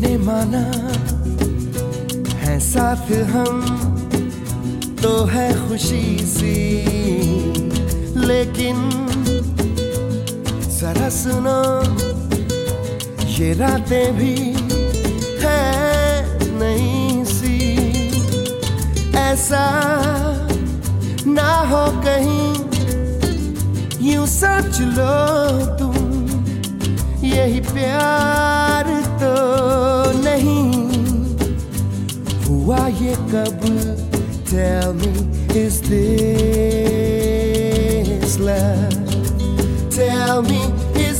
मैंने माना है साथ हम तो है खुशी सी, लेकिन जरा सुनो ये रातें भी है नहीं सी। ऐसा ना हो कहीं यूं सोच लो तुम, यही प्यार तो नहीं हुआ ये कब? Tell me, is this love? Tell me, is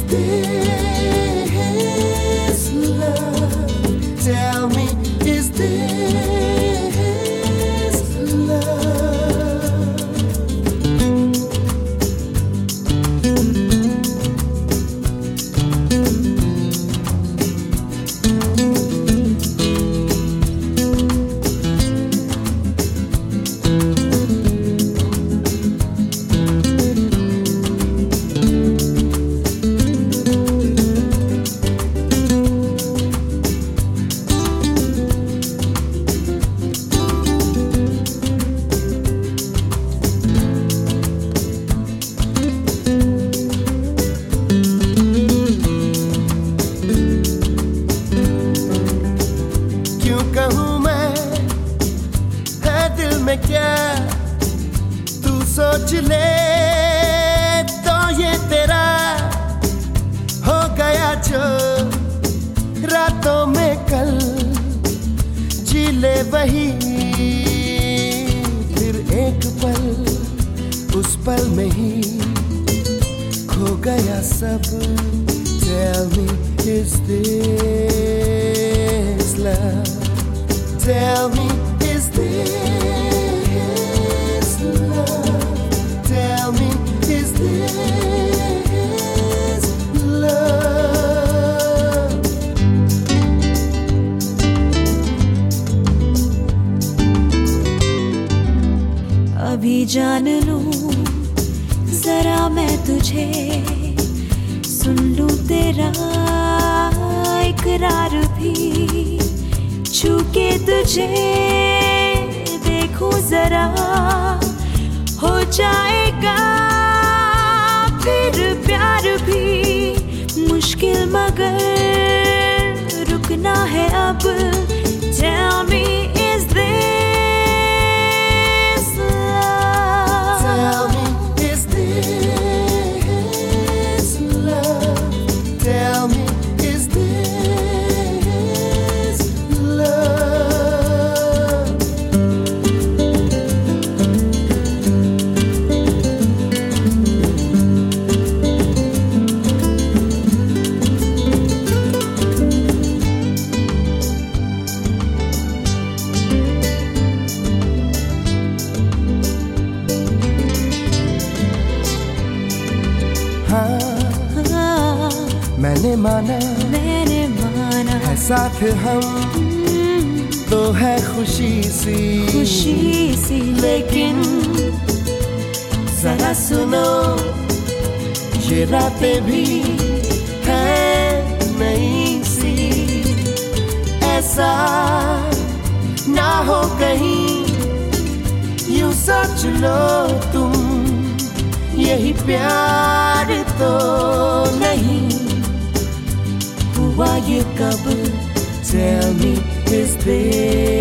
this love? Tell me, is this love? क्या तू सोच ले तो ये तेरा हो गया जो रातों में कल जी ले वही फिर एक पल, उस पल में ही खो गया सब। Tell me, is this love? Tell me, is this love? Tell me, is this love? अभी जान लूं जरा मैं तुझे, सुन लूं तेरा इकरार भी, छू के तुझे देखूं जरा, हो जाएगा फिर प्यार भी मुश्किल मगर रुकना है अब। Tell me, is this love? Tell me, is this love? Tell me, is this love? मैंने माना है साथ हम तो है खुशी सी, लेकिन जरा सुनो ये रातें भी है नहीं सी। ऐसा ना हो कहीं यूं सोच लो तुम, यही प्यार तो नहीं हुआ ये कब? Tell me, is this